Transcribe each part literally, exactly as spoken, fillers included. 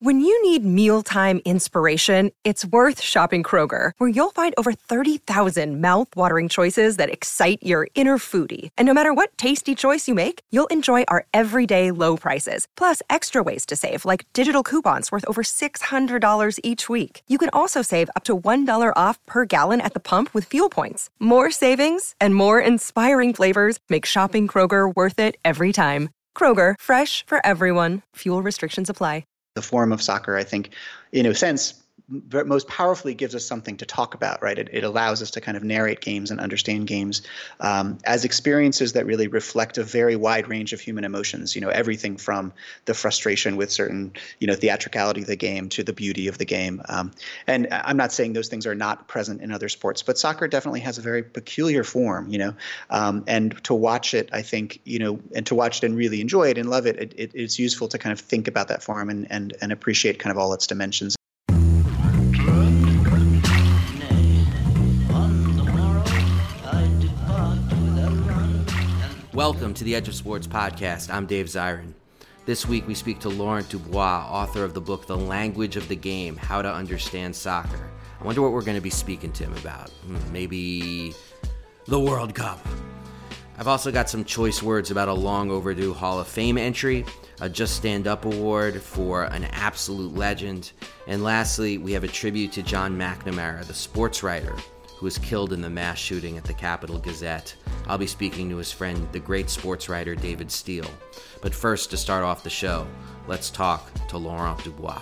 When you need mealtime inspiration, it's worth shopping Kroger, where you'll find over thirty thousand mouth-watering choices that excite your inner foodie. And no matter what tasty choice you make, you'll enjoy our everyday low prices, plus extra ways to save, like digital coupons worth over six hundred dollars each week. You can also save up to one dollar off per gallon at the pump with fuel points. More savings and more inspiring flavors make shopping Kroger worth it every time. Kroger, fresh for everyone. Fuel restrictions apply. The form of soccer, I think, in a sense, most powerfully gives us something to talk about, right? It, it allows us to kind of narrate games and understand games um, as experiences that really reflect a very wide range of human emotions, you know, everything from the frustration with certain, you know, theatricality of the game to the beauty of the game. Um, and I'm not saying those things are not present in other sports, but soccer definitely has a very peculiar form, you know, um, and to watch it, I think, you know, and to watch it and really enjoy it and love it, it, it it's useful to kind of think about that form and, and, and appreciate kind of all its dimensions. Welcome to the Edge of Sports podcast. I'm Dave Zirin. This week we speak to Laurent Dubois, author of the book The Language of the Game, How to Understand Soccer. I wonder what we're going to be speaking to him about. Maybe the World Cup. I've also got some choice words about a long overdue Hall of Fame entry, a Just Stand Up award for an absolute legend, and lastly, we have a tribute to John McNamara, the sports writer who was killed in the mass shooting at the Capital Gazette. I'll be speaking to his friend, the great sports writer David Steele. But first, to start off the show, let's talk to Laurent Dubois.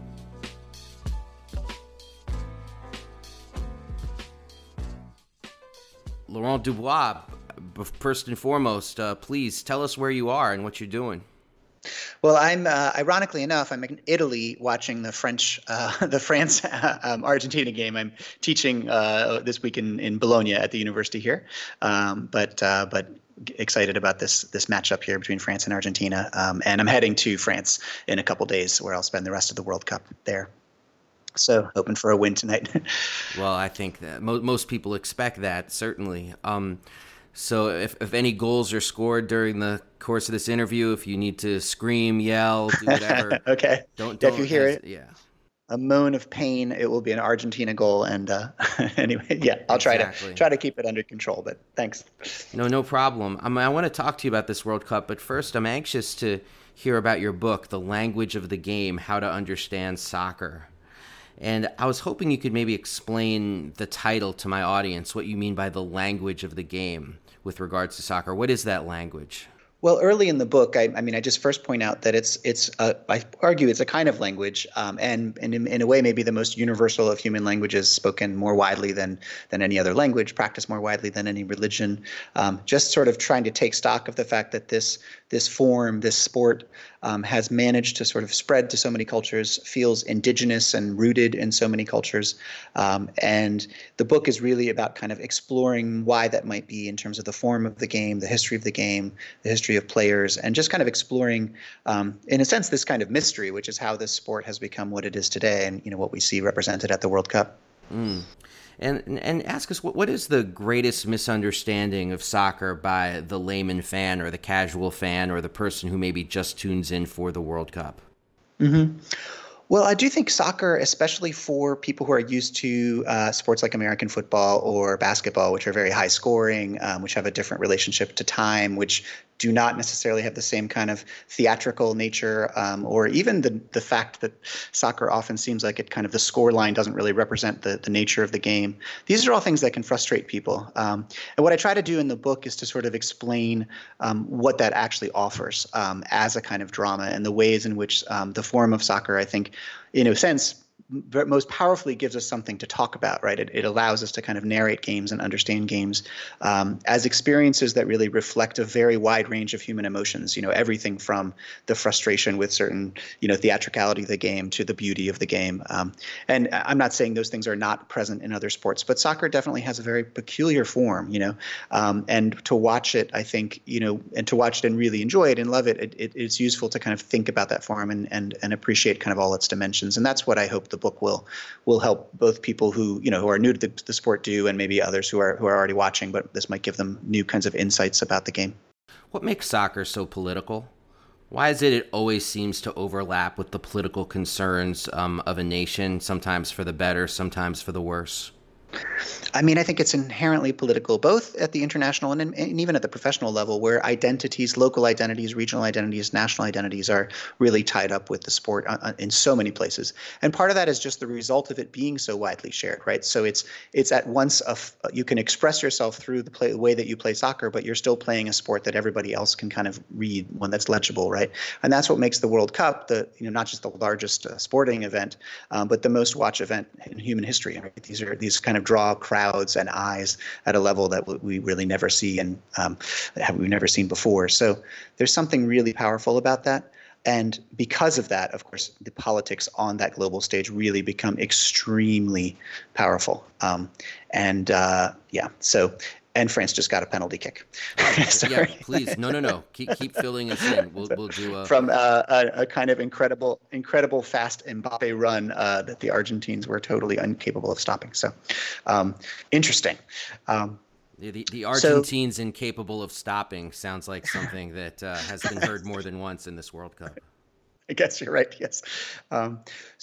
Laurent Dubois, first and foremost, uh, please tell us where you are and what you're doing. Well, I'm uh, ironically enough, I'm in Italy watching the French, uh, the France um, Argentina game. I'm teaching uh, this week in, in Bologna at the university here, um, but uh, but excited about this this matchup here between France and Argentina. Um, and I'm heading to France in a couple days, where I'll spend the rest of the World Cup there. So hoping for a win tonight. Well, I think that mo- most people expect that, certainly. Um, So if, if any goals are scored during the course of this interview, if you need to scream, yell, do whatever. Okay. Don't, don't yeah, if you hear hesitate. it, yeah. a moan of pain, it will be an Argentina goal. And uh, anyway, yeah, I'll try exactly. to try to keep it under control. But thanks. No, no problem. I, mean, I want to talk to you about this World Cup, but first, I'm anxious to hear about your book, The Language of the Game: How to Understand Soccer. And I was hoping you could maybe explain the title to my audience, what you mean by the language of the game with regards to soccer. What is that language? Well, early in the book, I, I mean, I just first point out that it's it's a, I argue it's a kind of language, um, and, and in, in a way maybe the most universal of human languages, spoken more widely than than any other language, practiced more widely than any religion. Um, just sort of trying to take stock of the fact that this this form, this sport, um, has managed to sort of spread to so many cultures, feels indigenous and rooted in so many cultures, um, and the book is really about kind of exploring why that might be in terms of the form of the game, the history of the game, the history of players, and just kind of exploring, um, in a sense, this kind of mystery, which is how this sport has become what it is today, and you know what we see represented at the World Cup. Mm. And and ask us, what what is the greatest misunderstanding of soccer by the layman fan or the casual fan or the person who maybe just tunes in for the World Cup? Mm-hmm. Well, I do think soccer, especially for people who are used to uh, sports like American football or basketball, which are very high scoring, um, which have a different relationship to time, which do not necessarily have the same kind of theatrical nature, um, or even the the fact that soccer often seems like it kind of the score line doesn't really represent the, the nature of the game. These are all things that can frustrate people. Um, and what I try to do in the book is to sort of explain um, what that actually offers um, as a kind of drama, and the ways in which um, the form of soccer, I think, in a sense, most powerfully gives us something to talk about, right? It, it allows us to kind of narrate games and understand games um, as experiences that really reflect a very wide range of human emotions, you know, everything from the frustration with certain, you know, theatricality of the game to the beauty of the game. Um, and I'm not saying those things are not present in other sports, but soccer definitely has a very peculiar form, you know, um, and to watch it, I think, you know, and to watch it and really enjoy it and love it, it, it it's useful to kind of think about that form and, and, and appreciate kind of all its dimensions. And that's what I hope the book will will help both people who, you know, who are new to the, the sport do, and maybe others who are who are already watching, but this might give them new kinds of insights about the game. What makes soccer so political? Why is it it always seems to overlap with the political concerns um, of a nation, sometimes for the better, sometimes for the worse? I mean, I think it's inherently political, both at the international and, and even at the professional level, where identities, local identities, regional identities, national identities are really tied up with the sport in so many places. And part of that is just the result of it being so widely shared, right? So it's it's at once a f- you can express yourself through the, play, the way that you play soccer, but you're still playing a sport that everybody else can kind of read, one that's legible, right? And that's what makes the World Cup the you know not just the largest uh, sporting event, um, but the most watched event in human history. Right? These are these kind of draw crowds and eyes at a level that we really never see and um, have we've never seen before. So there's something really powerful about that. And because of that, of course, the politics on that global stage really become extremely powerful. Um, and uh, yeah, so and France just got a penalty kick. Yeah, please. No, no, no. Keep keep filling us in. We'll we'll do a from uh, a, a kind of incredible, incredible fast Mbappe run uh, that the Argentines were totally incapable of stopping. So, um, interesting. Um, the, the the Argentines so, incapable of stopping sounds like something that uh, has been heard more than once in this World Cup. I guess you're right. Yes. Um,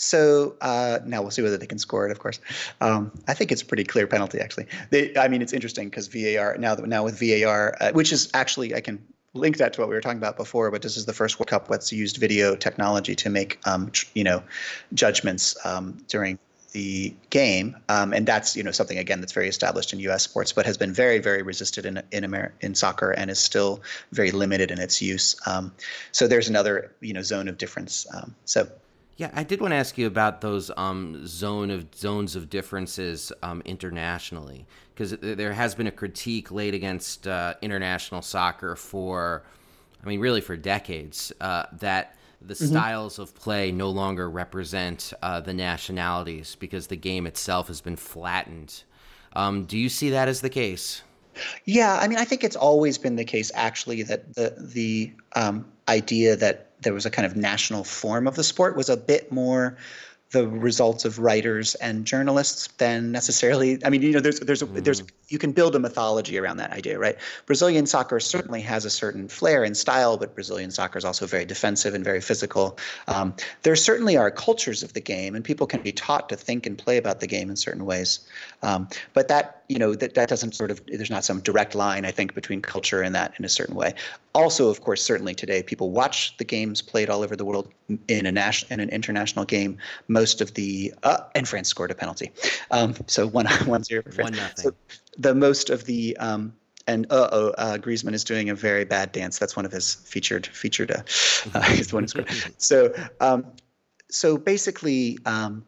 so uh, now we'll see whether they can score it. Of course, um, I think it's a pretty clear penalty. Actually, they, I mean, it's interesting because V A R now that now with V A R, uh, which is actually I can link that to what we were talking about before. But this is the first World Cup that's used video technology to make um, tr- you know judgments um, during the game, um, and that's you know something again that's very established in U S sports, but has been very very resisted in in Amer- in soccer and is still very limited in its use. Um, so there's another you know zone of difference. Um, so yeah, I did want to ask you about those um, zone of zones of differences um, internationally, because there has been a critique laid against uh, international soccer for, I mean, really for decades, uh, that the mm-hmm. styles of play no longer represent uh, the nationalities because the game itself has been flattened. Um, do you see that as the case? Yeah, I mean, I think it's always been the case, actually, that the the um, idea that there was a kind of national form of the sport was a bit more the results of writers and journalists than necessarily. I mean, you know, there's there's a, mm-hmm. there's you can build a mythology around that idea, right? Brazilian soccer certainly has a certain flair and style, but Brazilian soccer is also very defensive and very physical. Um, there certainly are cultures of the game, and people can be taught to think and play about the game in certain ways. Um, but that, you know, that, that doesn't sort of, there's not some direct line, I think, between culture and that in a certain way. Also, of course, certainly today, people watch the games played all over the world in a national, in an international game. Most of the, uh, and France scored a penalty. Um, so one, one zero for France. One nothing. So the most of the, um, and uh-oh, uh, Griezmann is doing a very bad dance. That's one of his featured, featured, uh, uh, he's the one who scored. So, um, so basically, um,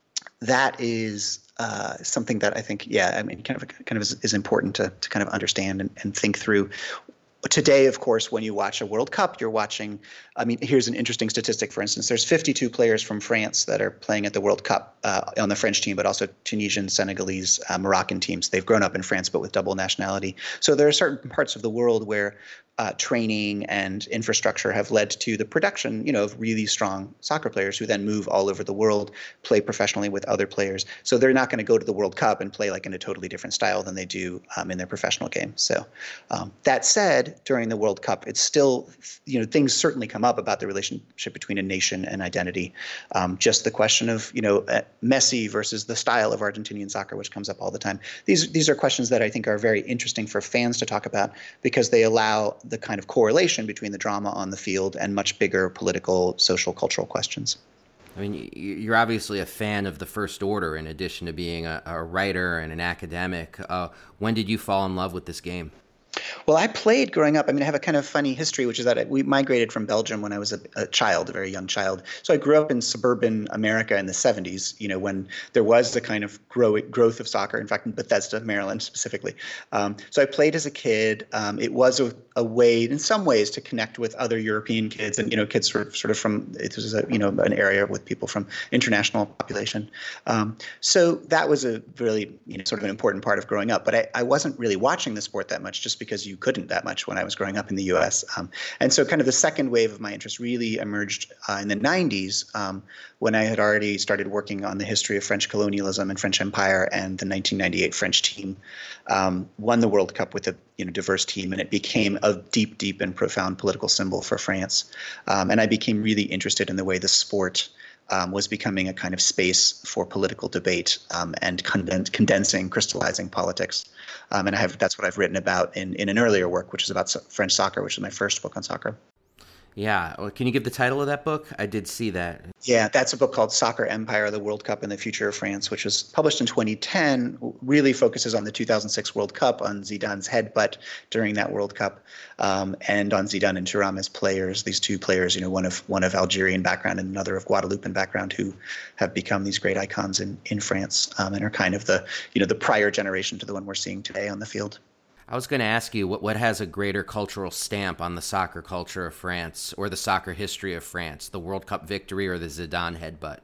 that is uh, something that I think, yeah, I mean, kind of, kind of is, is important to to kind of understand and, and think through. Today, of course, when you watch a World Cup, you're watching, I mean, here's an interesting statistic, for instance. There's fifty-two players from France that are playing at the World Cup uh, on the French team, but also Tunisian, Senegalese, uh, Moroccan teams. They've grown up in France, but with double nationality. So there are certain parts of the world where uh, training and infrastructure have led to the production, you know, of really strong soccer players who then move all over the world, play professionally with other players. So they're not going to go to the World Cup and play like in a totally different style than they do um, in their professional game. So um, that said, during the World Cup, it's still, you know, things certainly come up about the relationship between a nation and identity. Um, just the question of, you know, uh, Messi versus the style of Argentinian soccer, which comes up all the time. These these are questions that I think are very interesting for fans to talk about because they allow the kind of correlation between the drama on the field and much bigger political, social, cultural questions. I mean, you're obviously a fan of the First Order in addition to being a, a writer and an academic. Uh, when did you fall in love with this game? Well, I played growing up. I mean, I have a kind of funny history, which is that we migrated from Belgium when I was a, a child, a very young child. So I grew up in suburban America in the seventies, you know, when there was the kind of grow, growth of soccer, in fact, in Bethesda, Maryland specifically. Um, so I played as a kid. Um, it was a, a way, in some ways, to connect with other European kids and, you know, kids sort of, sort of from, it was, a, you know, an area with people from international population. Um, so that was a really, you know, sort of an important part of growing up. But I, I wasn't really watching the sport that much just because you couldn't that much when I was growing up in the U S. Um, and so kind of the second wave of my interest really emerged uh, in the nineties um, when I had already started working on the history of French colonialism and French Empire, and the nineteen ninety-eight French team um, won the World Cup with a you know, diverse team, and it became a deep, deep and profound political symbol for France. Um, and I became really interested in the way the sport um, was becoming a kind of space for political debate um, and conden- condensing, crystallizing politics. Um, and I have that's what I've written about in, in an earlier work, which is about so- French soccer, which is my first book on soccer. Yeah. Well, can you give the title of that book? I did see that. Yeah, that's a book called Soccer Empire, the World Cup and the Future of France, which was published in twenty ten, really focuses on the two thousand six World Cup, on Zidane's headbutt during that World Cup, um, and on Zidane and Thuram as players, these two players, you know, one of one of Algerian background and another of Guadeloupean background, who have become these great icons in, in France um, and are kind of the, you know, the prior generation to the one we're seeing today on the field. I was going to ask you, what, what has a greater cultural stamp on the soccer culture of France or the soccer history of France, the World Cup victory or the Zidane headbutt?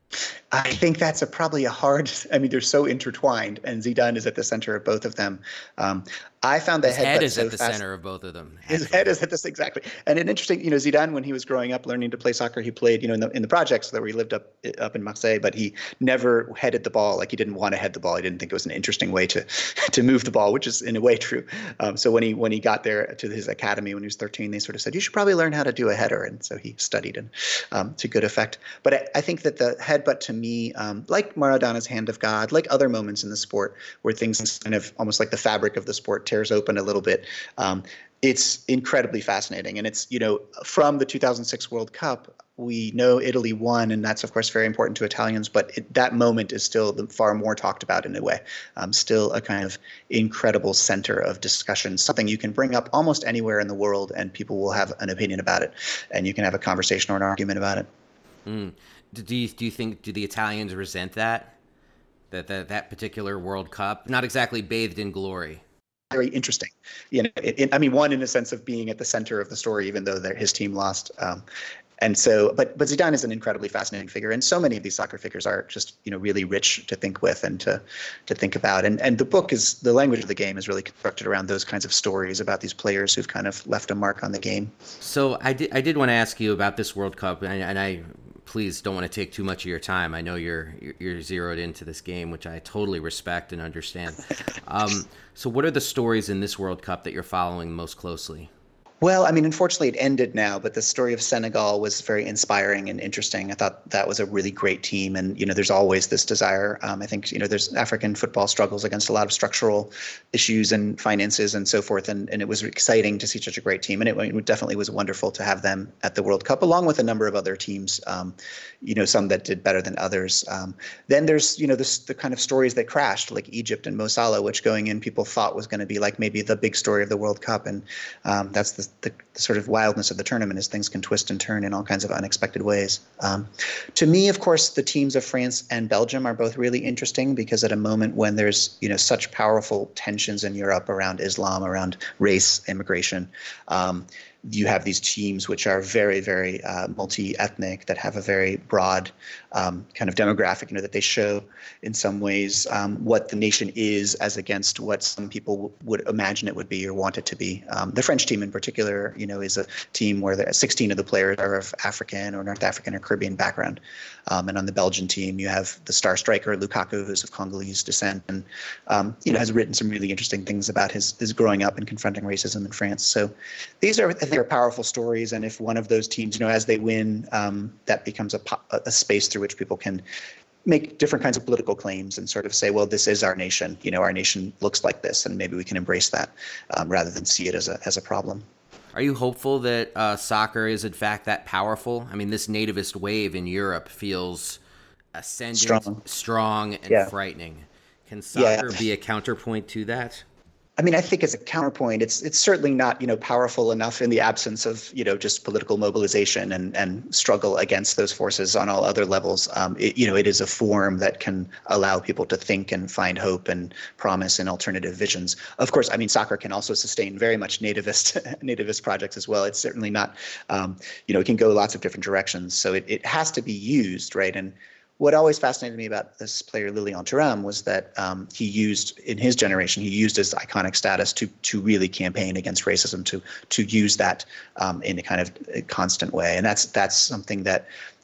I think that's a, probably a hard – I mean, they're so intertwined, and Zidane is at the center of both of them. Um, I found the His headbutt head is so at the fast- center of both of them. His head is at this exactly, and an interesting, you know, Zidane, when he was growing up, learning to play soccer, he played, you know, in the in the projects where he lived up up in Marseille, but he never headed the ball. Like, he didn't want to head the ball. He didn't think it was an interesting way to to move the ball, which is in a way true. Um, so when he when he got there to his academy when he was thirteen, they sort of said, you should probably learn how to do a header, and so he studied, and um, to good effect. But I, I think that the headbutt to me, um, like Maradona's hand of God, like other moments in the sport where things kind of almost like the fabric of the sport tears open a little bit. Um, it's incredibly fascinating. And it's, you know, from the two thousand six World Cup, we know Italy won, and that's, of course, very important to Italians. But it, that moment is still the, far more talked about in a way, um, still a kind of incredible center of discussion, something you can bring up almost anywhere in the world and people will have an opinion about it. And you can have a conversation or an argument about it. Mm. Do you, do you think, do the Italians resent that? That, that, that particular World Cup? Not exactly bathed in glory. Very interesting. You know, it, it, I mean, one in the sense of being at the center of the story, even though his team lost. Um, and so, but but Zidane is an incredibly fascinating figure, and so many of these soccer figures are just, you know, really rich to think with and to to think about. And and the book is the language of the game is really constructed around those kinds of stories about these players who've kind of left a mark on the game. So I did I did want to ask you about this World Cup, and I, and I please don't want to take too much of your time. I know you're you're zeroed into this game, which I totally respect and understand. Um, so what are the stories in this World Cup that you're following most closely? Well, I mean, unfortunately, it ended now, but the story of Senegal was very inspiring and interesting. I thought that was a really great team. And, you know, there's always this desire. Um, I think, you know, there's African football struggles against a lot of structural issues and finances and so forth. And, and it was exciting to see such a great team. And it, it definitely was wonderful to have them at the World Cup, along with a number of other teams, um, you know, some that did better than others. Um, then there's, you know, this, the kind of stories that crashed, like Egypt and Mo Salah, which going in people thought was going to be like maybe the big story of the World Cup. And um, that's the The, the sort of wildness of the tournament, is things can twist and turn in all kinds of unexpected ways. Um, to me, of course, the teams of France and Belgium are both really interesting because at a moment when there's, you know, such powerful tensions in Europe around Islam, around race, immigration, um, you have these teams which are very, very uh, multi-ethnic, that have a very broad um, kind of demographic, you know, that they show in some ways um, what the nation is as against what some people w- would imagine it would be or want it to be. Um, the French team in particular, you know, is a team where the, sixteen of the players are of African or North African or Caribbean background. Um, and on the Belgian team, you have the star striker, Lukaku, who's of Congolese descent and, um, you know, has written some really interesting things about his, his growing up and confronting racism in France. So these are, I think, are powerful stories. And if one of those teams, you know, as they win, um, that becomes a, a space through which people can make different kinds of political claims and sort of say, well, this is our nation. You know, our nation looks like this, and maybe we can embrace that um, rather than see it as a as a problem. Are you hopeful that uh, soccer is, in fact, that powerful? I mean, this nativist wave in Europe feels ascendant, strong, strong and yeah. frightening. Can soccer yeah. be a counterpoint to that? I mean, I think as a counterpoint, it's it's certainly not, you know, powerful enough in the absence of, you know, just political mobilization and, and struggle against those forces on all other levels. Um, it, you know, it is a form that can allow people to think and find hope and promise and alternative visions. Of course, I mean, soccer can also sustain very much nativist nativist projects as well. It's certainly not, um, you know, it can go lots of different directions. So it, it has to be used, right? And what always fascinated me about this player, Lilian Thuram, was that um, he used, in his generation, he used his iconic status to to really campaign against racism, to to use that um, in a kind of constant way. And that's that's something that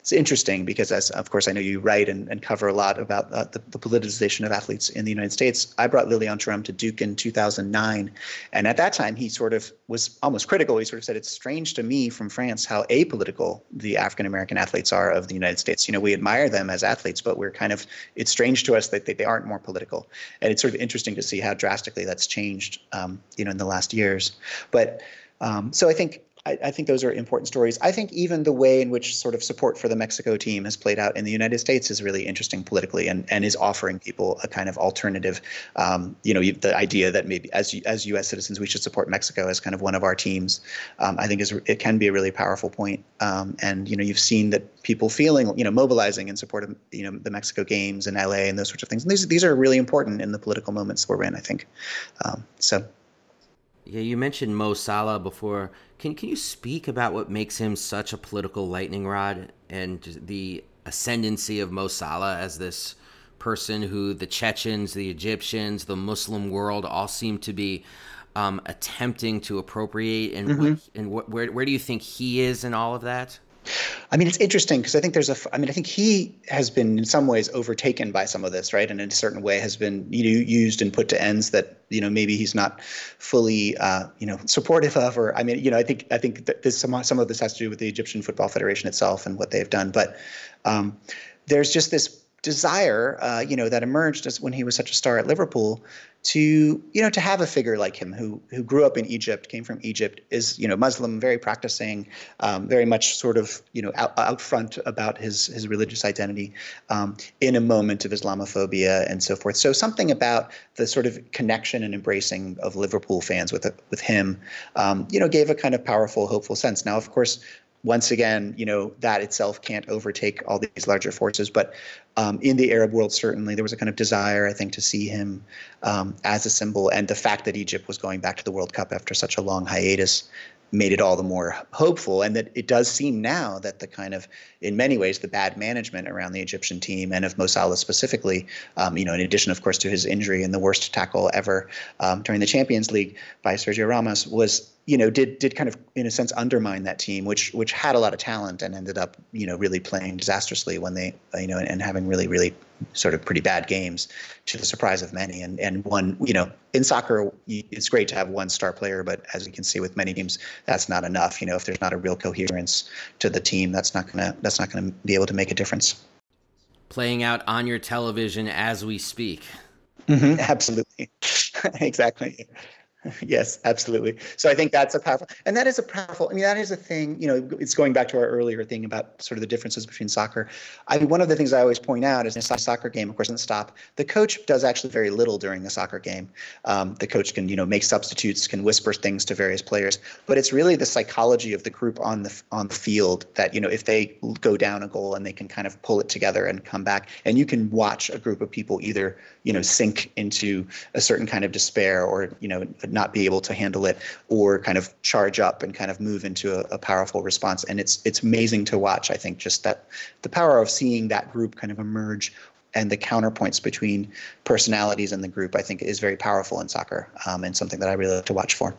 it's interesting because, as of course I know you write and, and cover a lot about uh, the, the politicization of athletes in the United States. I brought Lilian Thuram to Duke in two thousand nine, and at that time he sort of was almost critical. He sort of said, it's strange to me from France how apolitical the African American athletes are of the United States. You know, we admire them as athletes, but we're kind of, it's strange to us that they, they aren't more political. And it's sort of interesting to see how drastically that's changed, um, you know, in the last years. But um, so I think I, I think those are important stories. I think even the way in which sort of support for the Mexico team has played out in the United States is really interesting politically, and, and is offering people a kind of alternative. Um, you know, the idea that maybe as as U S citizens we should support Mexico as kind of one of our teams, um, I think is it can be a really powerful point. Um, and you know, you've seen that people feeling, you know, mobilizing in support of, you know, the Mexico Games in L A and those sorts of things. And these these are really important in the political moments we're in, I think. Um, so. Yeah, you mentioned Mo Salah before. Can can you speak about what makes him such a political lightning rod, and the ascendancy of Mo Salah as this person who the Chechens, the Egyptians, the Muslim world all seem to be um, attempting to appropriate? And, mm-hmm. what, and what, where where do you think he is in all of that? I mean, it's interesting because I think there's a, I mean, I think he has been in some ways overtaken by some of this, right? And in a certain way has been, you know, used and put to ends that, you know, maybe he's not fully, uh, you know, supportive of, or, I mean, you know, I think, I think that this, some, some of this has to do with the Egyptian Football Federation itself and what they've done. But um, there's just this desire, uh, you know, that emerged as when he was such a star at Liverpool to, you know, to have a figure like him who who grew up in Egypt, came from Egypt, is, you know, Muslim, very practicing, um, very much sort of, you know, out, out front about his his religious identity, um, in a moment of Islamophobia and so forth. So something about the sort of connection and embracing of Liverpool fans with with him, um, you know, gave a kind of powerful, hopeful sense. Now, of course, once again, you know, that itself can't overtake all these larger forces. But um, in the Arab world, certainly there was a kind of desire, I think, to see him um, as a symbol. And the fact that Egypt was going back to the World Cup after such a long hiatus made it all the more hopeful. And that it does seem now that the kind of, in many ways, the bad management around the Egyptian team and of Mo Salah specifically, um, you know, in addition, of course, to his injury and the worst tackle ever um, during the Champions League by Sergio Ramos, was, you know, did did kind of, in a sense, undermine that team, which which had a lot of talent and ended up, you know, really playing disastrously when they, you know, and, and having really, really sort of pretty bad games, to the surprise of many. And and one, you know, in soccer, it's great to have one star player, but as we can see with many teams, that's not enough. You know, if there's not a real coherence to the team, that's not gonna that's not gonna be able to make a difference. Playing out on your television as we speak. Mm-hmm, absolutely, exactly. Yes, absolutely. So I think that's a powerful, and that is a powerful, I mean, that is a thing, you know, it's going back to our earlier thing about sort of the differences between soccer. I mean, one of the things I always point out is in a soccer game, of course, doesn't stop. The coach does actually very little during the soccer game. Um, the coach can, you know, make substitutes, can whisper things to various players, but it's really the psychology of the group on the on the field that, you know, if they go down a goal and they can kind of pull it together and come back, and you can watch a group of people either, you know, sink into a certain kind of despair or, you know, not be able to handle it, or kind of charge up and kind of move into a, a powerful response. And it's it's amazing to watch. I think just that the power of seeing that group kind of emerge and the counterpoints between personalities in the group, I think, is very powerful in soccer, um, and something that I really like to watch for.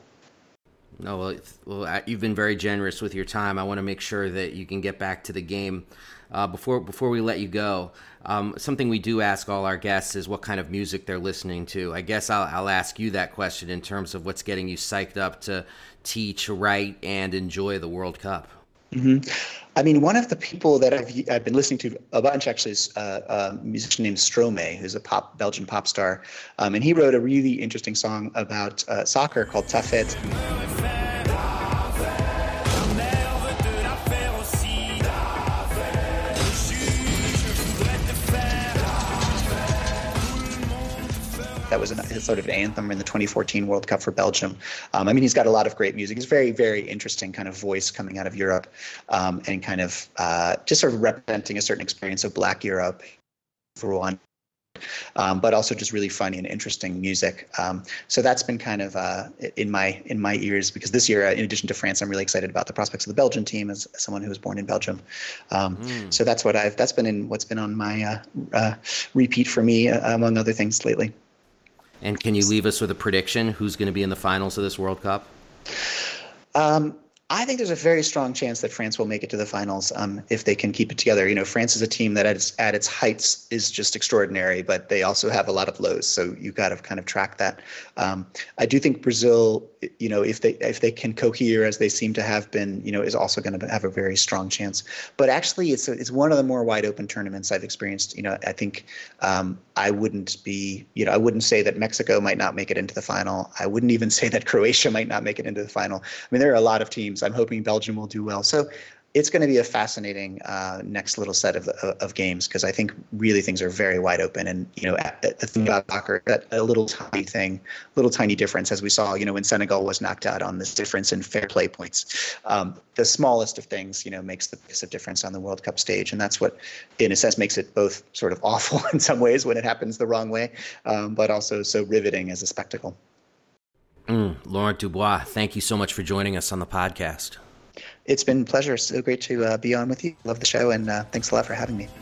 No, well, well, you've been very generous with your time. I want to make sure that you can get back to the game. Uh, before before we let you go, um, something we do ask all our guests is what kind of music they're listening to. I guess I'll, I'll ask you that question in terms of what's getting you psyched up to teach, write, and enjoy the World Cup. Mm-hmm. I mean, one of the people that I've I've been listening to a bunch actually is uh, a musician named Stromae, who's a pop Belgian pop star, um, and he wrote a really interesting song about uh, soccer called Ta Fête. That was a sort of an anthem in the twenty fourteen World Cup for Belgium. Um, I mean, he's got a lot of great music. He's very, very interesting kind of voice coming out of Europe, um, and kind of uh, just sort of representing a certain experience of Black Europe for one, um, but also just really funny and interesting music. Um, so that's been kind of uh, in my in my ears, because this year, uh, in addition to France, I'm really excited about the prospects of the Belgian team as, as someone who was born in Belgium. Um, mm. So that's what I've that's been in what's been on my uh, uh, repeat for me, uh, among other things lately. And can you leave us with a prediction? Who's going to be in the finals of this World Cup? Um, I think there's a very strong chance that France will make it to the finals um, if they can keep it together. You know, France is a team that at its, at its heights is just extraordinary, but they also have a lot of lows. So you've got to kind of track that. Um, I do think Brazil, you know, if they if they can cohere as they seem to have been, you know, is also going to have a very strong chance. But actually, it's a, it's one of the more wide open tournaments I've experienced. You know, I think um, I wouldn't be, you know, I wouldn't say that Mexico might not make it into the final. I wouldn't even say that Croatia might not make it into the final. I mean, there are a lot of teams. I'm hoping Belgium will do well. So it's going to be a fascinating uh, next little set of of, of games, because I think really things are very wide open. And, you know, the thing about soccer, that a little tiny thing, little tiny difference, as we saw, you know, when Senegal was knocked out on this difference in fair play points. Um, the smallest of things, you know, makes the biggest difference on the World Cup stage. And that's what, in a sense, makes it both sort of awful in some ways when it happens the wrong way, um, but also so riveting as a spectacle. Mm, Laurent Dubois, thank you so much for joining us on the podcast. It's been a pleasure. So great to uh, be on with you. Love the show, and uh, thanks a lot for having me.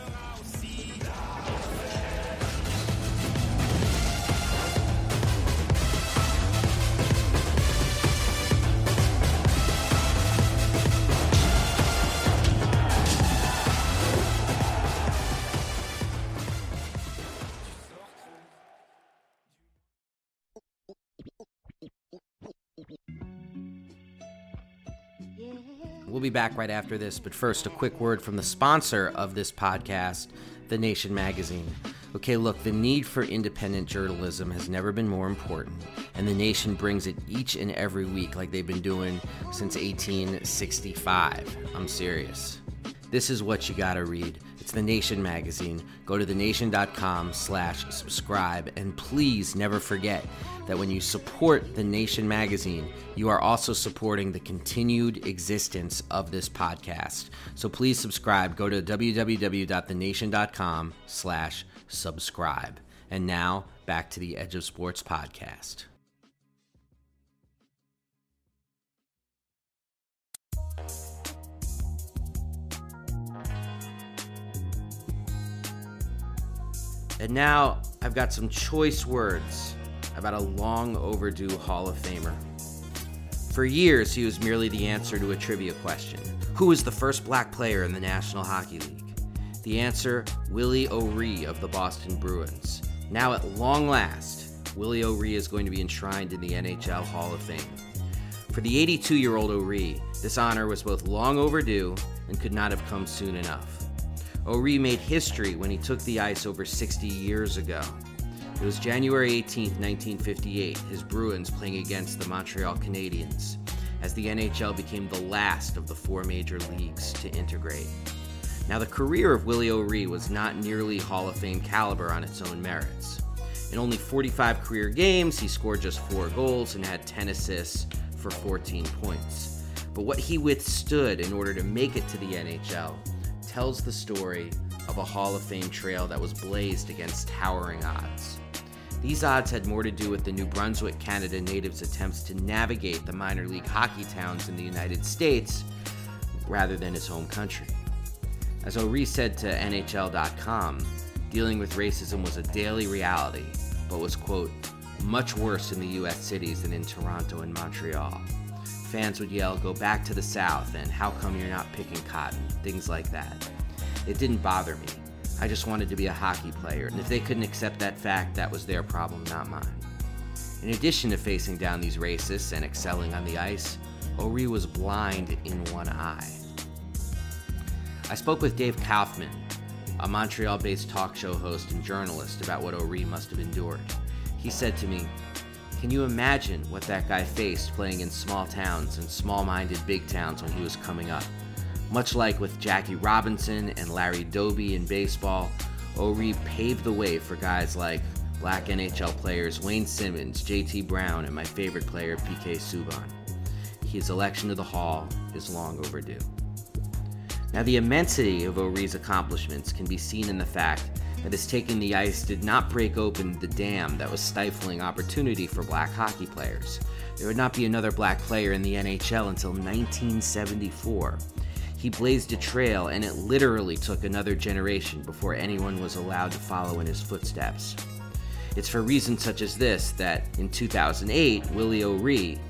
We'll be back right after this, but first, a quick word from the sponsor of this podcast, The Nation magazine. Okay, look, the need for independent journalism has never been more important, and The Nation brings it each and every week like they've been doing since eighteen sixty-five. I'm serious. This is what you gotta read. It's The Nation magazine. Go to thenation.com slash subscribe, and please never forget that when you support The Nation magazine, you are also supporting the continued existence of this podcast. So please subscribe. Go to www.thenation.com slash subscribe. And now, back to the Edge of Sports podcast. And now, I've got some choice words about a long overdue Hall of Famer. For years, he was merely the answer to a trivia question. Who was the first black player in the National Hockey League? The answer, Willie O'Ree of the Boston Bruins. Now at long last, Willie O'Ree is going to be enshrined in the N H L Hall of Fame. For the eighty-two-year-old O'Ree, this honor was both long overdue and could not have come soon enough. O'Ree made history when he took the ice over sixty years ago. It was January eighteenth, nineteen fifty-eight, his Bruins playing against the Montreal Canadiens, as the N H L became the last of the four major leagues to integrate. Now, the career of Willie O'Ree was not nearly Hall of Fame caliber on its own merits. In only forty-five career games, he scored just four goals and had ten assists for fourteen points. But what he withstood in order to make it to the N H L tells the story of a Hall of Fame trail that was blazed against towering odds. These odds had more to do with the New Brunswick, Canada natives' attempts to navigate the minor league hockey towns in the United States rather than his home country. As O'Ree said to N H L dot com, dealing with racism was a daily reality, but was, quote, much worse in the U S cities than in Toronto and Montreal. Fans would yell, "Go back to the South," and "How come you're not picking cotton?" Things like that. It didn't bother me. I just wanted to be a hockey player, and if they couldn't accept that fact, that was their problem, not mine. In addition to facing down these racists and excelling on the ice, O'Ree was blind in one eye. I spoke with Dave Kaufman, a Montreal-based talk show host and journalist, about what O'Ree must have endured. He said to me, "Can you imagine what that guy faced playing in small towns and small-minded big towns when he was coming up? Much like with Jackie Robinson and Larry Doby in baseball, O'Ree paved the way for guys like black N H L players Wayne Simmons, J T Brown, and my favorite player, P K Subban. His election to the Hall is long overdue." Now, the immensity of O'Ree's accomplishments can be seen in the fact that his taking the ice did not break open the dam that was stifling opportunity for black hockey players. There would not be another black player in the N H L until nineteen seventy-four. He blazed a trail, and it literally took another generation before anyone was allowed to follow in his footsteps. It's for reasons such as this that in two thousand eight, Willie O'Ree,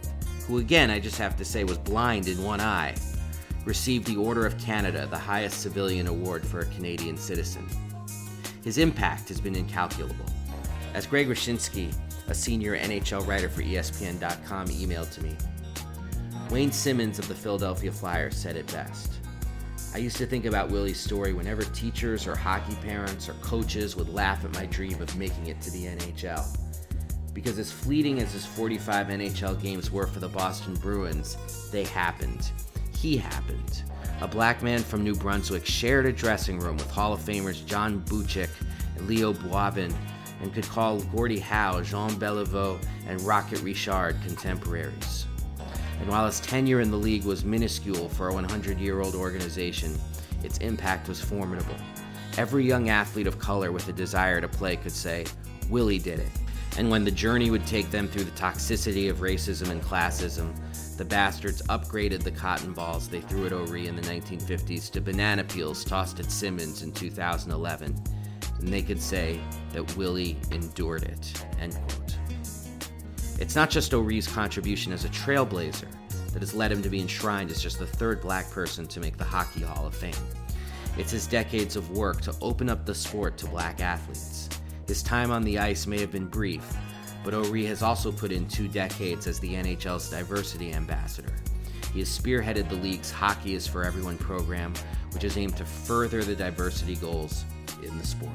who again I just have to say was blind in one eye, received the Order of Canada, the highest civilian award for a Canadian citizen. His impact has been incalculable. As Greg Wyshynski, a senior N H L writer for E S P N dot com, emailed to me, Wayne Simmons of the Philadelphia Flyers said it best. I used to think about Willie's story whenever teachers or hockey parents or coaches would laugh at my dream of making it to the N H L. Because as fleeting as his forty-five N H L games were for the Boston Bruins, they happened. He happened. A black man from New Brunswick shared a dressing room with Hall of Famers John Buchik and Leo Boivin, and could call Gordie Howe, Jean Beliveau, and Rocket Richard contemporaries. And while his tenure in the league was minuscule for a one hundred year old organization, its impact was formidable. Every young athlete of color with a desire to play could say, Willie did it. And when the journey would take them through the toxicity of racism and classism, the bastards upgraded the cotton balls they threw at O'Ree in the nineteen fifties to banana peels tossed at Simmons in two thousand eleven, and they could say that Willie endured it, end quote. It's not just O'Ree's contribution as a trailblazer that has led him to be enshrined as just the third black person to make the Hockey Hall of Fame. It's his decades of work to open up the sport to black athletes. His time on the ice may have been brief, but O'Ree has also put in two decades as the N H L's diversity ambassador. He has spearheaded the league's Hockey is for Everyone program, which is aimed to further the diversity goals in the sport.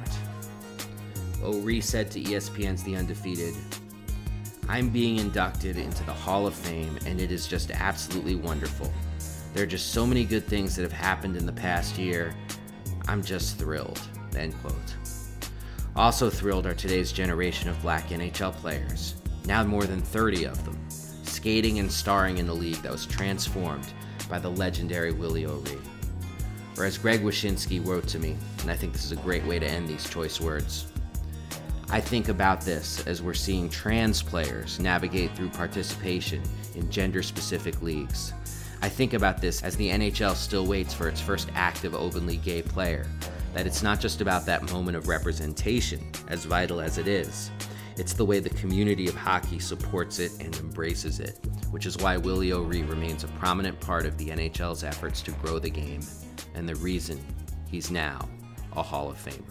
O'Ree said to E S P N's The Undefeated, I'm being inducted into the Hall of Fame, and it is just absolutely wonderful. There are just so many good things that have happened in the past year. I'm just thrilled, end quote. Also thrilled are today's generation of black N H L players, now more than thirty of them, skating and starring in a league that was transformed by the legendary Willie O'Ree. Or as Greg Wyshynski wrote to me, and I think this is a great way to end these choice words, I think about this as we're seeing trans players navigate through participation in gender-specific leagues. I think about this as the N H L still waits for its first active openly gay player, that it's not just about that moment of representation, as vital as it is. It's the way the community of hockey supports it and embraces it, which is why Willie O'Ree remains a prominent part of the N H L's efforts to grow the game, and the reason he's now a Hall of Famer.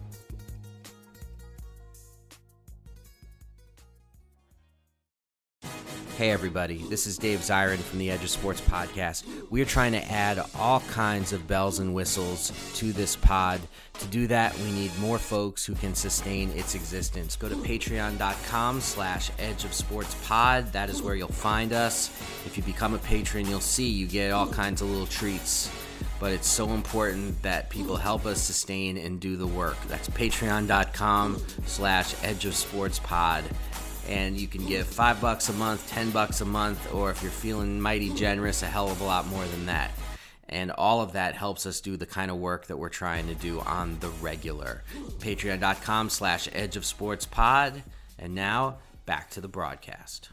Hey everybody, this is Dave Zirin from the Edge of Sports podcast. We are trying to add all kinds of bells and whistles to this pod. To do that, we need more folks who can sustain its existence. Go to patreon.com slash edge of sports pod. That is where you'll find us. If you become a patron, you'll see you get all kinds of little treats. But it's so important that people help us sustain and do the work. That's patreon.com slash edge of sports pod. And you can give five bucks a month, ten bucks a month, or if you're feeling mighty generous, a hell of a lot more than that. And all of that helps us do the kind of work that we're trying to do on the regular. Patreon.com slash Edge of Sports Pod. And now, back to the broadcast.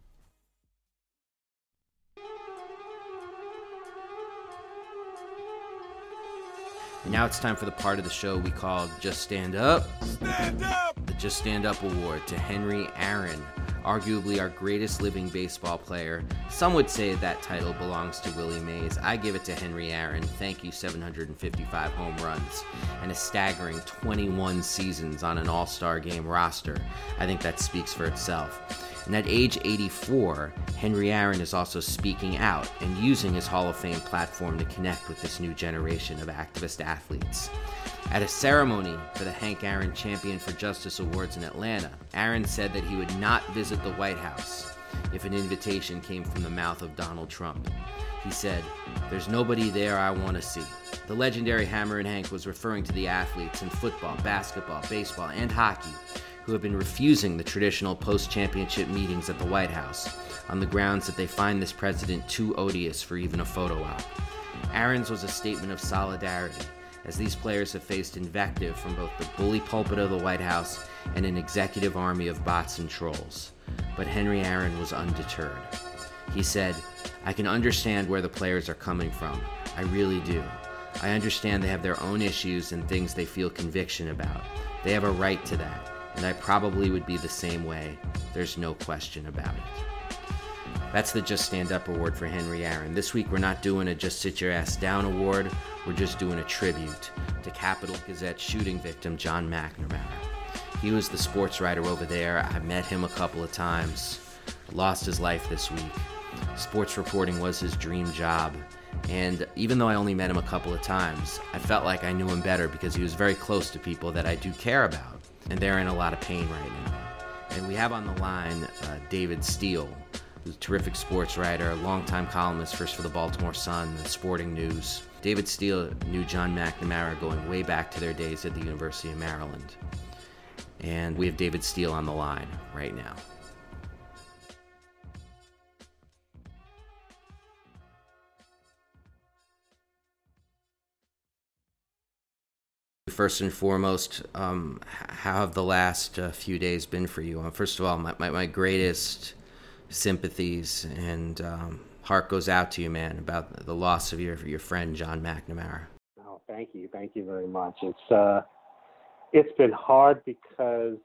And now it's time for the part of the show we call Just Stand Up. Stand Up! The Just Stand Up Award to Henry Aaron, arguably our greatest living baseball player. Some would say that title belongs to Willie Mays. I give it to Henry Aaron. Thank you, seven hundred fifty-five home runs and a staggering twenty-one seasons on an all-star game roster. I think that speaks for itself. And at age eighty-four, Henry Aaron is also speaking out and using his Hall of Fame platform to connect with this new generation of activist athletes. At a ceremony for the Hank Aaron Champion for Justice Awards in Atlanta, Aaron said that he would not visit the White House if an invitation came from the mouth of Donald Trump. He said, "There's nobody there I want to see." The legendary Hammer and Hank was referring to the athletes in football, basketball, baseball, and hockey who have been refusing the traditional post-championship meetings at the White House on the grounds that they find this president too odious for even a photo op. Aaron's was a statement of solidarity, as these players have faced invective from both the bully pulpit of the White House and an executive army of bots and trolls. But Henry Aaron was undeterred. He said, "I can understand where the players are coming from. I really do. I understand they have their own issues and things they feel conviction about. They have a right to that, and I probably would be the same way. There's no question about it." That's the Just Stand Up Award for Henry Aaron. This week we're not doing a Just Sit Your Ass Down award. We're just doing a tribute to Capital Gazette shooting victim John McNamara. He was the sports writer over there. I met him a couple of times. Lost his life this week. Sports reporting was his dream job. And even though I only met him a couple of times, I felt like I knew him better because he was very close to people that I do care about. And they're in a lot of pain right now. And we have on the line uh, David Steele, who's a terrific sports writer, a longtime columnist, first for the Baltimore Sun, the Sporting News. David Steele knew John McNamara going way back to their days at the University of Maryland. And we have David Steele on the line right now. First and foremost, um, how have the last uh, few days been for you? Uh, first of all, my, my, my greatest sympathies and um, heart goes out to you, man, about the loss of your your friend, John McNamara. Oh, thank you. Thank you very much. It's uh, it's been hard because,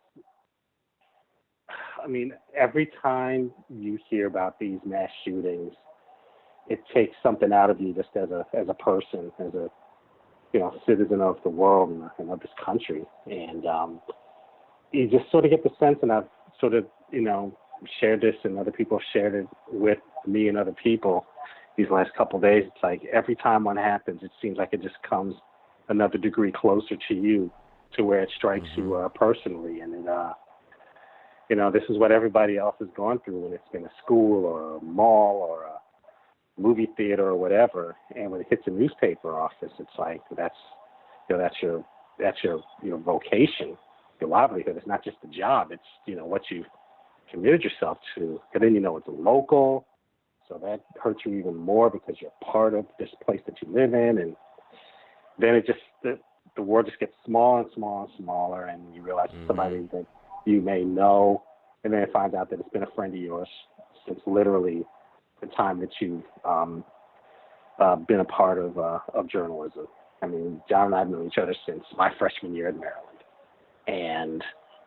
I mean, every time you hear about these mass shootings, it takes something out of you just as a as a person, as a you know, citizen of the world and, and of this country. And um, you just sort of get the sense, and I've sort of, you know, shared this and other people have shared it with me and other people these last couple of days. It's like every time one happens, it seems like it just comes another degree closer to you, to where it strikes mm-hmm. you uh, personally. And, it, uh, you know, this is what everybody else has gone through when it's been a school or a mall or a movie theater or whatever, and when it hits a newspaper office, it's like that's you know that's your that's your you know vocation, your livelihood. It's not just a job; it's you know what you've committed yourself to. And then you know it's local, so that hurts you even more because you're part of this place that you live in, and then it just the, the world just gets smaller and smaller and smaller, and you realize mm-hmm. somebody that you may know, and then it finds out that it's been a friend of yours since literally the time that you've um, uh, been a part of uh, of journalism. I mean, John and I have known each other since my freshman year at Maryland, and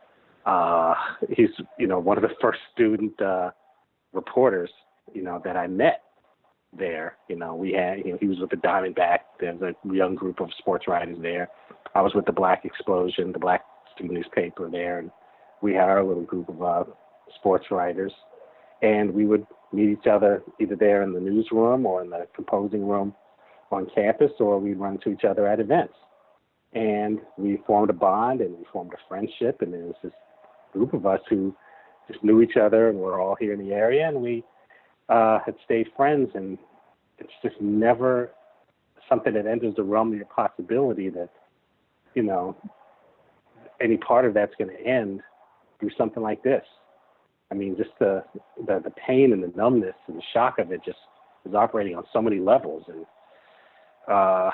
uh, he's you know one of the first student uh, reporters you know that I met there. You know, we had you know he was with the Diamondback. There's a young group of sports writers there. I was with the Black Explosion, the Black student newspaper there, and we had our little group of uh, sports writers, and we would meet each other either there in the newsroom or in the composing room on campus, or we'd run into each other at events. And we formed a bond and we formed a friendship, and there was this group of us who just knew each other, and we're all here in the area, and we uh, had stayed friends. And it's just never something that enters the realm of your possibility that, you know, any part of that's going to end through something like this. I mean, just the, the the pain and the numbness and the shock of it just is operating on so many levels. And uh,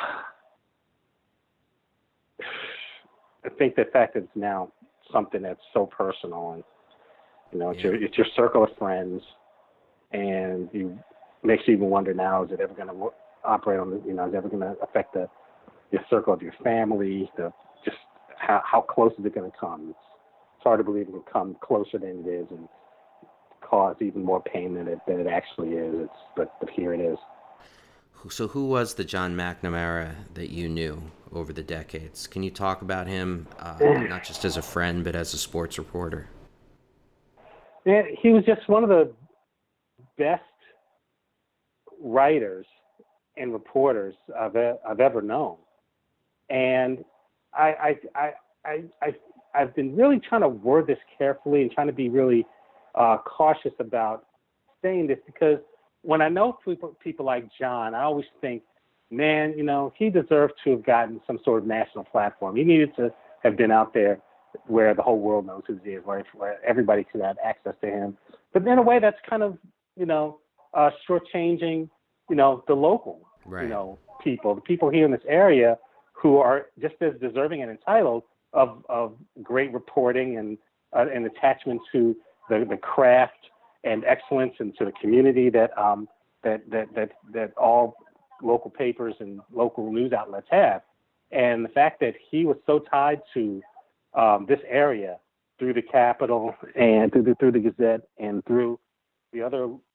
I think the fact that it's now something that's so personal, and you know, it's yeah. your it's your circle of friends, and you makes you even wonder now: is it ever going to operate on the? You know, is it ever going to affect the your circle of your family? The just how how close is it going to come? It's, it's hard to believe it will come closer than it is, and cause even more pain than it than it actually is. It's but but here it is. So who was the John McNamara that you knew over the decades? Can you talk about him, uh, not just as a friend, but as a sports reporter? Yeah, he was just one of the best writers and reporters I've I've ever known, and I I I I I've been really trying to word this carefully and trying to be really Uh, cautious about saying this, because when I know people, people like John, I always think, man, you know, he deserved to have gotten some sort of national platform. He needed to have been out there where the whole world knows who he is, where, where everybody could have access to him. But in a way, that's kind of, you know, uh, shortchanging, you know, the local, right. you know, people, the people here in this area who are just as deserving and entitled of, of great reporting and uh, and attachment to the, the craft and excellence into the community that um that that that that all local papers and local news outlets have. And the fact that he was so tied to um, this area through the Capitol and through the through the Gazette and through the other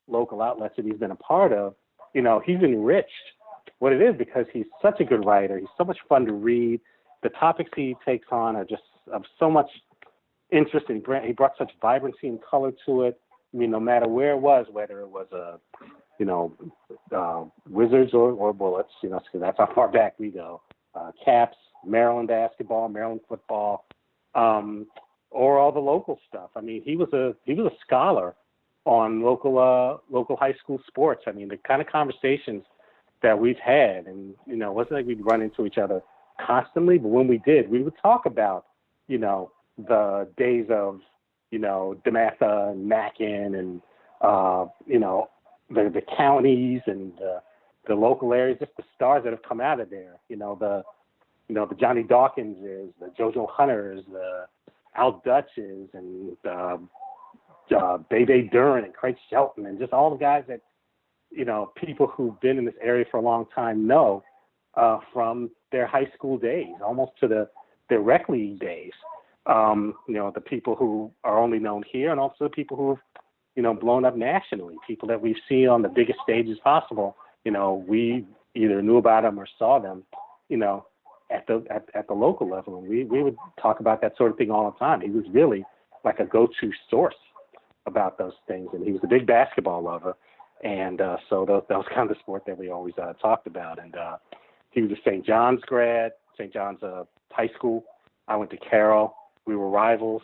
local outlets that he's been a part of, you know, he's enriched what it is because he's such a good writer. He's so much fun to read. The topics he takes on are just of so much interest, and he brought such vibrancy and color to it. I mean, no matter where it was, whether it was a, you know, uh, Wizards or, or Bullets, you know, because that's how far back we go. Uh, Caps, Maryland basketball, Maryland football, um, or all the local stuff. I mean, he was a he was a scholar on local uh, local high school sports. I mean, the kind of conversations that we've had, and you know, it wasn't like we'd run into each other constantly, but when we did, we would talk about, you know, the days of, you know, DeMatha and Mackin and, uh, you know, the, the counties and uh, the local areas, just the stars that have come out of there. You know, the, you know, the Johnny Dawkinses, the JoJo Hunters, the Al Dutches, and uh, uh, Bebe Duran and Craig Shelton, and just all the guys that, you know, people who've been in this area for a long time know uh, from their high school days, almost to the their rec league days. Um, you know, the people who are only known here, and also the people who've, you know, blown up nationally, people that we've seen on the biggest stages possible. You know, we either knew about them or saw them, you know, at the at, at the local level. And we, we would talk about that sort of thing all the time. He was really like a go-to source about those things. And he was a big basketball lover. And uh, so that, that was kind of the sport that we always uh, talked about. And uh, he was a Saint John's grad, Saint John's uh, high school. I went to Carroll. We were rivals.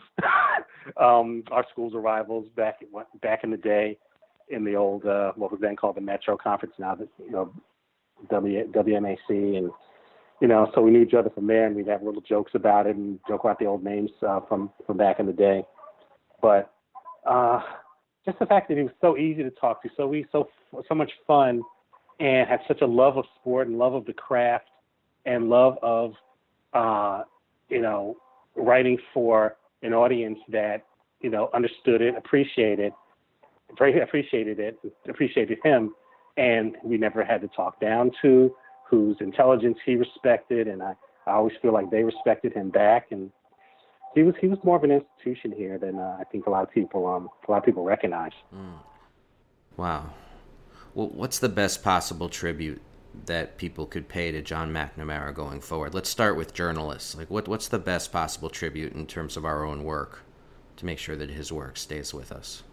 um, our schools were rivals back back in the day, in the old uh, what was then called the Metro Conference, now the you know w, W M A C, and you know so we knew each other from there, and we'd have little jokes about it and joke about the old names uh, from from back in the day. But uh, just the fact that he was so easy to talk to, so he so so much fun, and had such a love of sport and love of the craft and love of uh, you know. writing for an audience that, you know, understood it, appreciated, very appreciated it, appreciated him, and we never had to talk down to, whose intelligence he respected, and I, I always feel like they respected him back, and he was he was more of an institution here than uh, I think a lot of people um a lot of people recognize. Mm. Wow. Well, what's the best possible tribute that people could pay to John McNamara going forward? Let's start with journalists. Like, what what's the best possible tribute in terms of our own work to make sure that his work stays with us?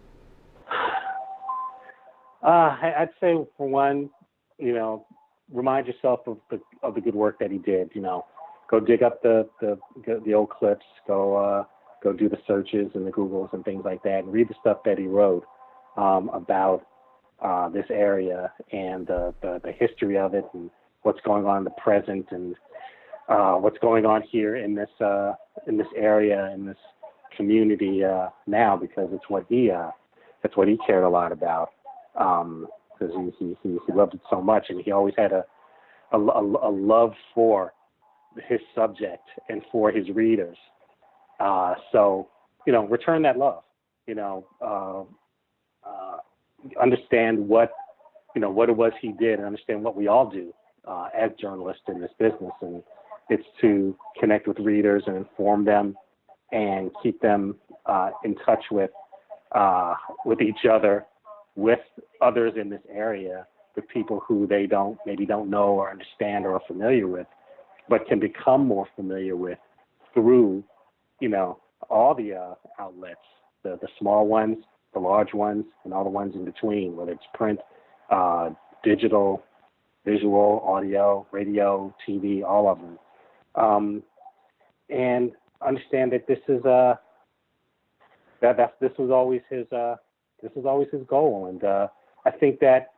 Uh, I'd say, for one, you know, remind yourself of the of the good work that he did. You know, go dig up the the, the old clips. Go uh, go do the searches and the Googles and things like that, and read the stuff that he wrote um, about Uh, this area and uh, the the history of it, and what's going on in the present, and uh, what's going on here in this uh, in this area, in this community uh, now, because it's what he uh, that's what he cared a lot about, because um, he, he he loved it so much, and he always had a a, a love for his subject and for his readers. Uh, so you know, return that love. You know. Uh, uh, understand what, you know, what it was he did, and understand what we all do uh, as journalists in this business. And it's to connect with readers and inform them and keep them uh, in touch with, uh, with each other, with others in this area, with people who they don't, maybe don't know or understand or are familiar with, but can become more familiar with through, you know, all the uh, outlets, the, the small ones, the large ones, and all the ones in between, whether it's print, uh, digital, visual, audio, radio, T V, all of them. Um, and understand that this is uh, that that's, this was always his uh, this was always his goal, and uh, I think that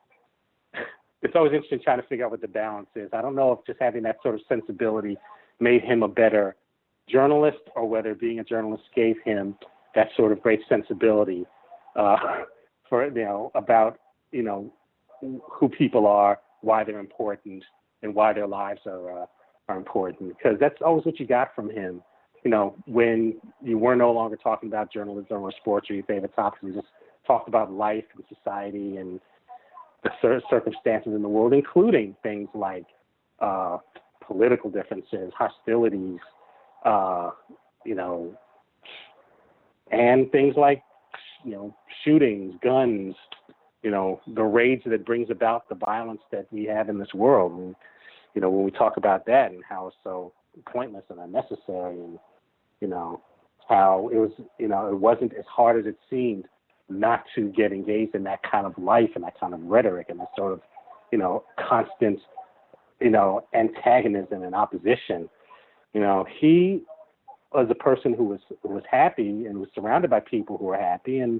it's always interesting trying to figure out what the balance is. I don't know if just having that sort of sensibility made him a better journalist, or whether being a journalist gave him that sort of great sensibility uh, for, you know, about, you know, who people are, why they're important, and why their lives are uh, are important. Because that's always what you got from him. You know, when you were no longer talking about journalism or sports or your favorite topics, you just talked about life and society and the cir- circumstances in the world, including things like uh, political differences, hostilities, uh, you know, and things like, you know, shootings, guns, you know, the rage that brings about the violence that we have in this world. And, you know, when we talk about that and how it's so pointless and unnecessary, and, you know, how it was, you know, it wasn't as hard as it seemed not to get engaged in that kind of life and that kind of rhetoric and that sort of, you know, constant, you know, antagonism and opposition. You know, he was a person who was who was happy and was surrounded by people who were happy, and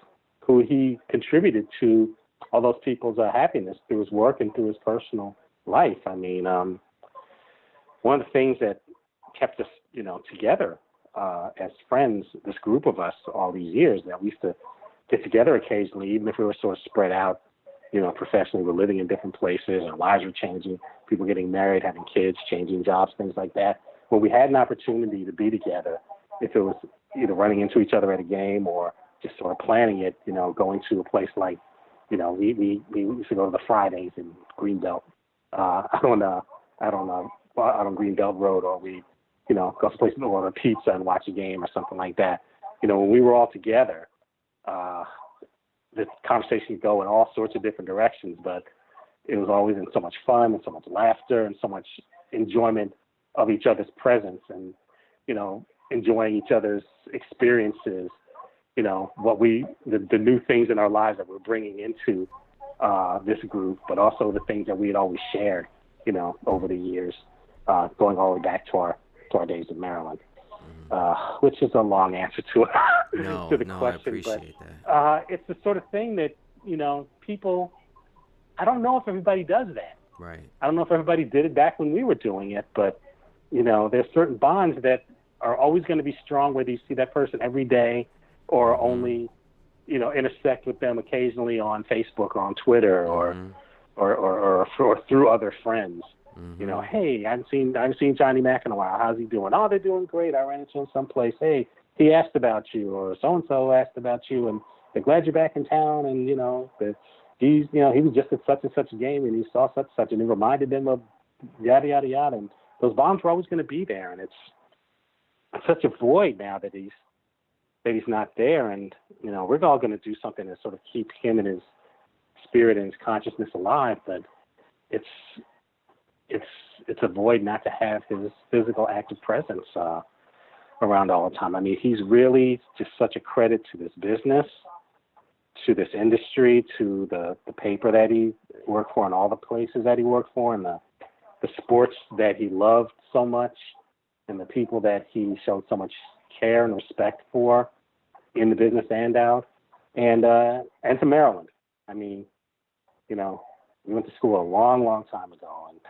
who he contributed to all those people's uh, happiness through his work and through his personal life. I mean, um, one of the things that kept us, you know, together uh, as friends, this group of us all these years, that we used to get together occasionally, even if we were sort of spread out, you know, professionally. We're living in different places, our lives were changing, people getting married, having kids, changing jobs, things like that. When we had an opportunity to be together, if it was either running into each other at a game or just sort of planning it, you know, going to a place like, you know, we we, we used to go to the Fridays in Greenbelt, uh, out on uh, out on uh, out on Greenbelt Road, or we, you know, go to a place to order pizza and watch a game or something like that. You know, when we were all together, uh, the conversation could go in all sorts of different directions, but it was always in so much fun and so much laughter and so much enjoyment of each other's presence, and, you know, enjoying each other's experiences. You know, what we, the, the new things in our lives that we're bringing into uh, this group, but also the things that we had always shared, you know, over the years, uh, going all the way back to our to our days in Maryland, uh, which is a long answer to no, to the no, question. I appreciate but, that. Uh, it's the sort of thing that, you know, people, I don't know if everybody does that. Right. I don't know if everybody did it back when we were doing it, but, you know, there's certain bonds that are always going to be strong, whether you see that person every day or mm-hmm. only, you know, intersect with them occasionally on Facebook or on Twitter or, mm-hmm. or, or, or, or through other friends. Mm-hmm. You know, hey, I haven't seen I haven't seen Johnny Mack in a while. How's he doing? Oh, they're doing great. I ran into him someplace. Hey, he asked about you, or so and so asked about you, and they're glad you're back in town. And you know that he's, you know, he was just at such and such a game, and he saw such and such, and it reminded them of yada yada yada. And those bonds were always going to be there, and it's, it's such a void now that he's that he's not there. And you know, we're all going to do something to sort of keep him and his spirit and his consciousness alive, but it's it's it's a void not to have his physical active presence uh, around all the time. I mean, he's really just such a credit to this business, to this industry, to the, the paper that he worked for and all the places that he worked for, and the, the sports that he loved so much, and the people that he showed so much care and respect for in the business and out, and uh, and to Maryland. I mean, you know, we went to school a long, long time ago, and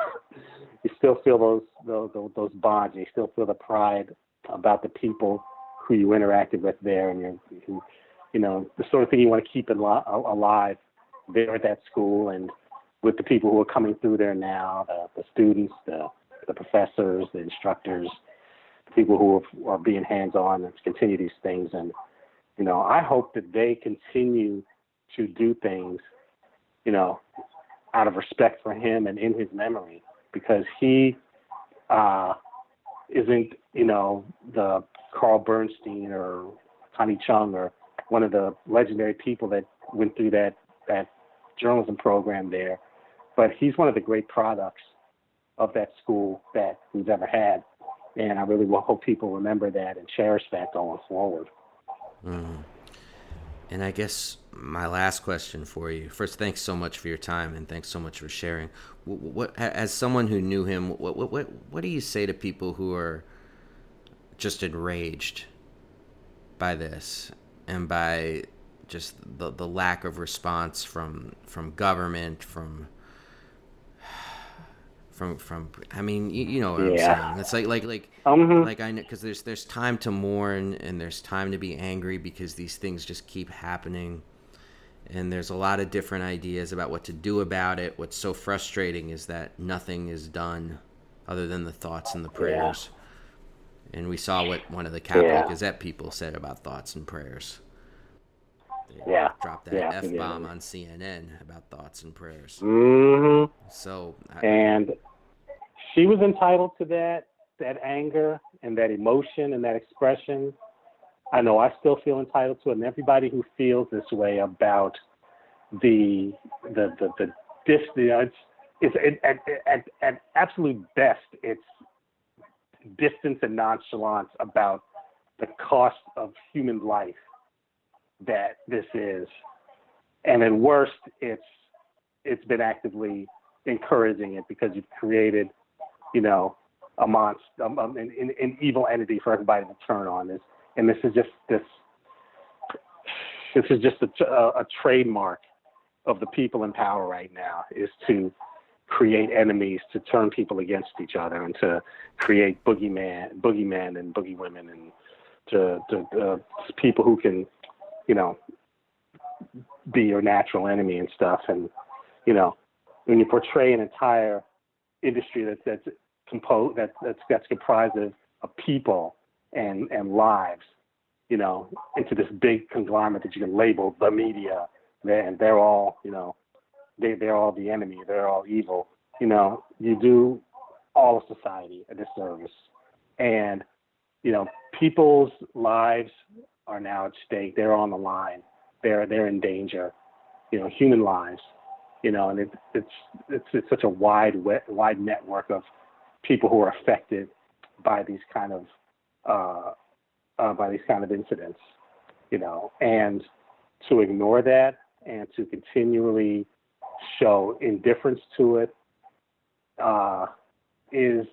you still feel those, those those bonds. You still feel the pride about the people who you interacted with there, and you're, you, you know, the sort of thing you want to keep al- alive there at that school, and with the people who are coming through there now, the, the students, the the professors, the instructors, the people who are, are being hands-on and continue these things. And, you know, I hope that they continue to do things, you know, out of respect for him and in his memory, because he uh, isn't, you know, the Carl Bernstein or Connie Chung or one of the legendary people that went through that, that journalism program there, but he's one of the great products of that school that we've ever had. And I really will hope people remember that and cherish that going forward. Mm. And I guess my last question for you. First, thanks so much for your time, and thanks so much for sharing. What, what as someone who knew him, what, what what what do you say to people who are just enraged by this and by just the the lack of response from from government, from from from I mean, you, you know what yeah. I'm saying. It's like like like mm-hmm. like I know, because there's there's time to mourn and there's time to be angry because these things just keep happening, and there's a lot of different ideas about what to do about it. What's so frustrating is that nothing is done other than the thoughts and the prayers. Yeah. And we saw what one of the Capital yeah. Gazette people said about thoughts and prayers. They yeah. dropped that yeah. F-bomb yeah. on C N N about thoughts and prayers. Mm-hmm. So, I, and she was entitled to that, that anger and that emotion and that expression. I know I still feel entitled to it, and everybody who feels this way about the the the the dis, you know, it's it's it, at, at at absolute best, it's distance and nonchalance about the cost of human life that this is, and at worst, it's it's been actively encouraging it because you've created, you know, a monster, um, an, an, an evil entity for everybody to turn on. This, and this is just this. This is just a, a, a trademark of the people in power right now, is to create enemies, to turn people against each other, and to create boogeyman, boogeymen and boogie women, and to, to uh, people who can, you know, be your natural enemy and stuff. And, you know, when you portray an entire industry that's that's composed that that's that's comprised of, of people and and lives, you know, into this big conglomerate that you can label the media, and they're all, you know, they they're all the enemy, they're all evil. You know, you do all of society a disservice, and you know, people's lives are now at stake. They're on the line. They're they're in danger. You know, human lives. You know, and it, it's it's it's such a wide wide network of people who are affected by these kind of uh, uh, by these kind of incidents. You know, and to ignore that and to continually show indifference to it uh, is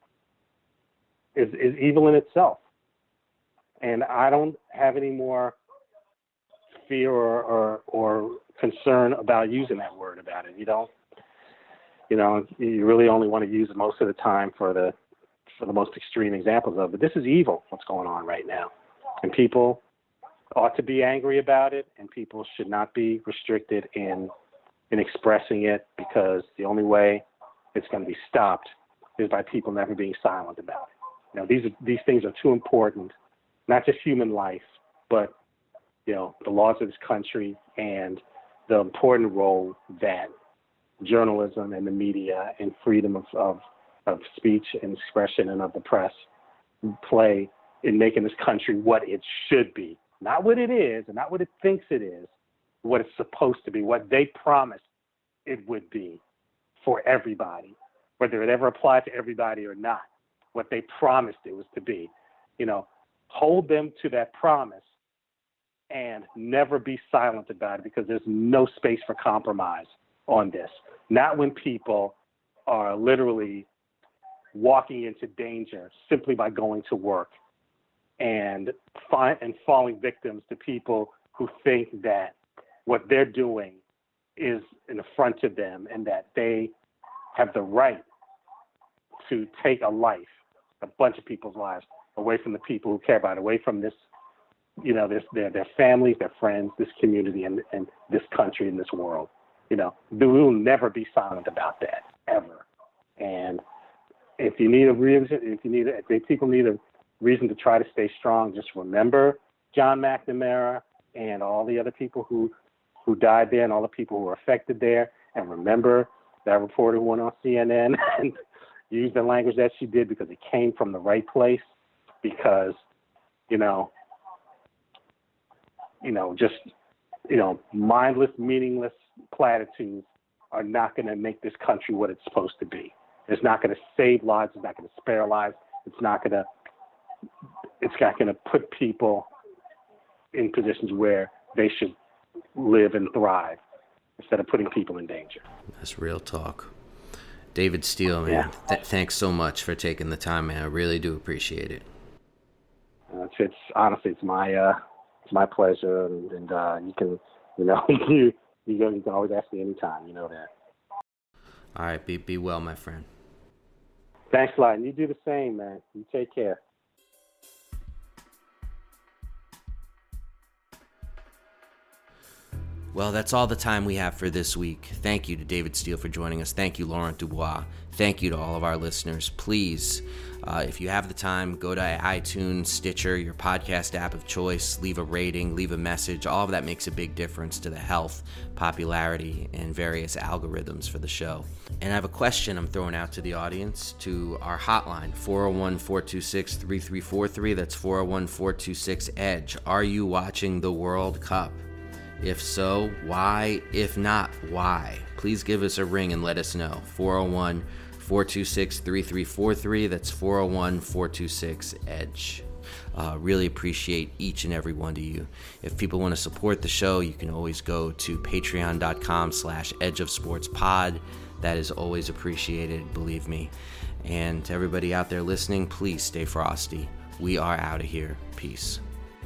is is evil in itself. And I don't have any more fear or, or or concern about using that word about it. You don't, you know, you really only want to use it most of the time for the for the most extreme examples of it. This is evil, what's going on right now. And people ought to be angry about it, and people should not be restricted in in expressing it, because the only way it's going to be stopped is by people never being silent about it. You know, these are, these things are too important, not just human life, but, you know, the laws of this country and the important role that journalism and the media and freedom of, of, of speech and expression and of the press play in making this country what it should be. Not what it is and not what it thinks it is, what it's supposed to be, what they promised it would be for everybody, whether it ever applied to everybody or not, what they promised it was to be. You know, hold them to that promise and never be silent about it, because there's no space for compromise on this. Not when people are literally walking into danger simply by going to work and fi- and falling victims to people who think that what they're doing is an affront to them and that they have the right to take a life, a bunch of people's lives, away from the people who care about it, away from this, you know, this, their, their families, their friends, this community, and, and this country and this world. You know, we will never be silent about that, ever. And if you need a reason, if you need, if people need a reason to try to stay strong, just remember John McNamara and all the other people who, who died there and all the people who were affected there. And remember that reporter who went on C N N and used the language that she did, because it came from the right place. Because, you know, you know, just, you know, mindless, meaningless platitudes are not going to make this country what it's supposed to be. It's not going to save lives. It's not going to spare lives. It's not going to, it's not going to put people in positions where they should live and thrive instead of putting people in danger. That's real talk. David Steele, man, Yeah. th- thanks so much for taking the time, man. I really do appreciate it. Uh, it's, it's honestly, it's my, uh, it's my pleasure, and, and uh, you can, you know, you you can, you can always ask me anytime. You know that. All right, be be well, my friend. Thanks a lot, and you do the same, man. You take care. Well, that's all the time we have for this week. Thank you to David Steele for joining us. Thank you, Laurent Dubois. Thank you to all of our listeners. Please, uh, if you have the time, go to iTunes, Stitcher, your podcast app of choice, leave a rating, leave a message. All of that makes a big difference to the health, popularity, and various algorithms for the show. And I have a question I'm throwing out to the audience, to our hotline, four oh one, four two six, three three four three. That's four oh one, four two six, E D G E. Are you watching the World Cup? If so, why? If not, why? Please give us a ring and let us know. four oh one, four two six, three three four three. That's four oh one, four two six, EDGE. Uh, really appreciate each and every one of you. If people want to support the show, you can always go to patreon.com slash edge of sports pod. That is always appreciated, believe me. And to everybody out there listening, please stay frosty. We are out of here. Peace.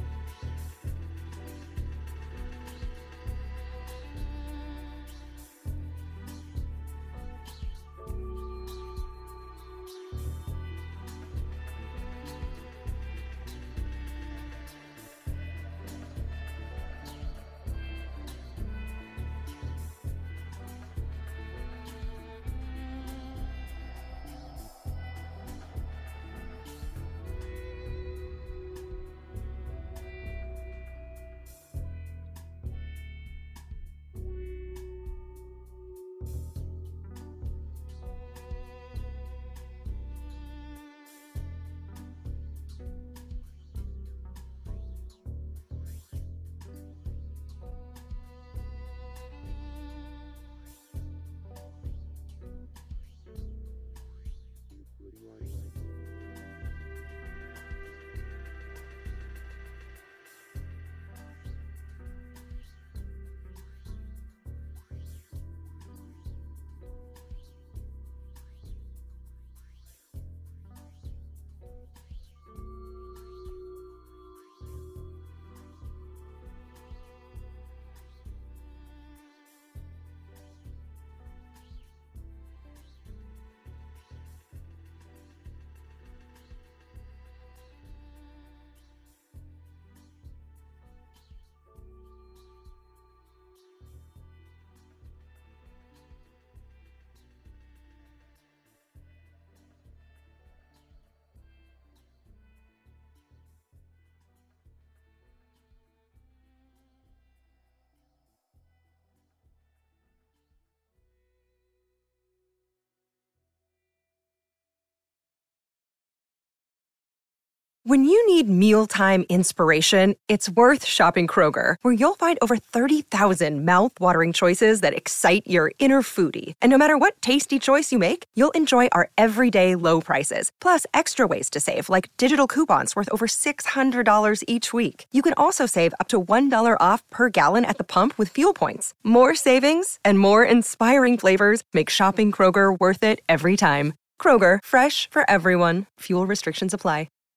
When you need mealtime inspiration, it's worth shopping Kroger, where you'll find over thirty thousand mouth-watering choices that excite your inner foodie. And no matter what tasty choice you make, you'll enjoy our everyday low prices, plus extra ways to save, like digital coupons worth over six hundred dollars each week. You can also save up to one dollar off per gallon at the pump with fuel points. More savings and more inspiring flavors make shopping Kroger worth it every time. Kroger, fresh for everyone. Fuel restrictions apply.